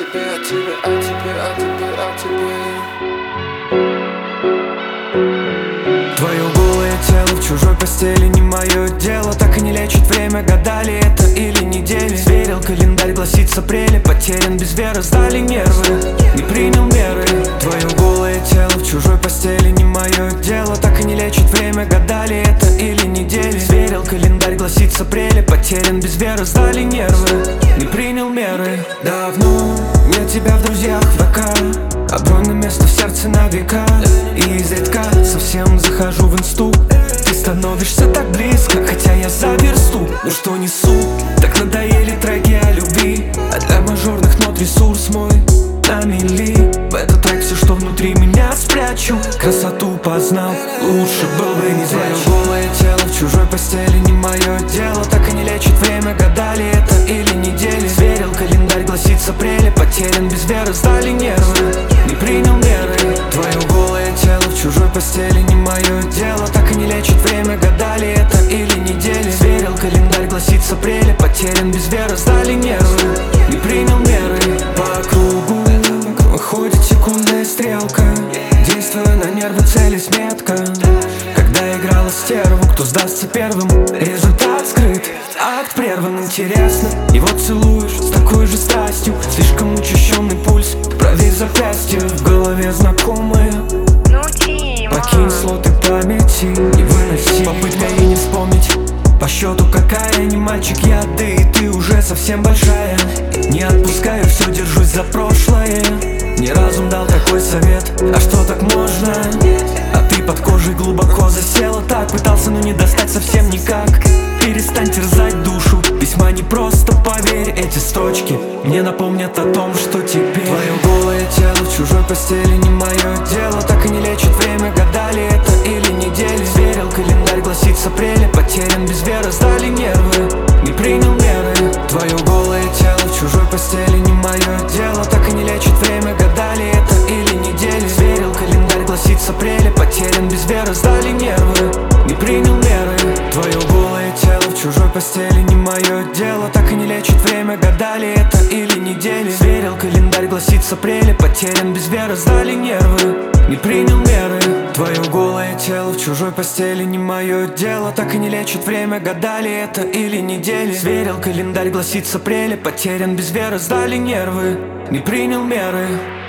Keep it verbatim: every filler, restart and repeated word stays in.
тебе, о тебе, о тебе, о тебе, о тебе. Твое голое тело в чужой постели не мое дело. Так и не лечит время, гадали это или недели. Сверил календарь, гласит с апреля. Потерян без веры, сдали нервы, не принял меры. Твое голое тело в чужой постели не мое дело. Так и не лечит время, гадали это или недели. Сверил календарь, гласит с апреля. Потерян без веры, сдали нервы, не принял меры. Давно нет тебя в друзьях, в ВК. А бронь на место в сердце на века. И изредка совсем захожу в инсту. Ты становишься так близко, хотя я за версту. Ну что несу, так надоели треки о любви. А для мажорных нот ресурс мой на мели. В этот трек все, что внутри меня, спрячу. Красоту познал, лучше был бы не зря. Голое тело в чужой постели не мое дело. Так и не лечит время, гадали это или недели. Сверил календарь, гласит с апреля. Потерян без веры, сдали нервы, не принял меры. Твое голое тело в чужой постели не мое дело. Так и не лечит время, гадали это или недели. Сверил календарь, гласит с апреля. Потерян без веры, сдали нервы, не принял меры. По кругу выходит секундная стрелка, действуя на нервы, целясь метко. Когда играла стерву, кто сдастся первым, результат скрыт, акт прерван. Интересно, его целуешь с такой же страстью. Слишком учащенный пульс, проверь запястье. В голове знакомые, покинь слоты памяти, не выноси. Попытка и не вспомнить по счету какая, не мальчик я, да и ты уже совсем большая. Не отпускаю, все держусь за прошлое. Не разум дал такой совет, а что так можно? А ты под кожей глубоко засела. Так пытался, но не достать совсем никак. Перестань терзать душу, письма не просто, поверь. Эти строчки мне напомнят о том, что теперь твое голое тело в чужой постели не мое дело. Так и не лечит время, гадали это или недели. Сверил календарь, гласит с апреля. Потерян без веры, сдали нервы, не принял меры. Твое голое тело в чужой постели не мое дело. Так и не лечит время, гадали это или недели. Сверил календарь, гласит с апреля. Потерян без веры, сдали нервы, не принял меры. Твое голое тело в чужой постели не мое дело. Так и не лечит время, гадали это или недели. Сверил календарь, гласит с апреля. Потерян без веры, сдали нервы, не принял меры. Твое голое тело в чужой постели не мое дело. Так и не лечит время, гадали это или недели. Сверил календарь, гласит с апреля. Потерян без веры, сдали нервы, не принял меры.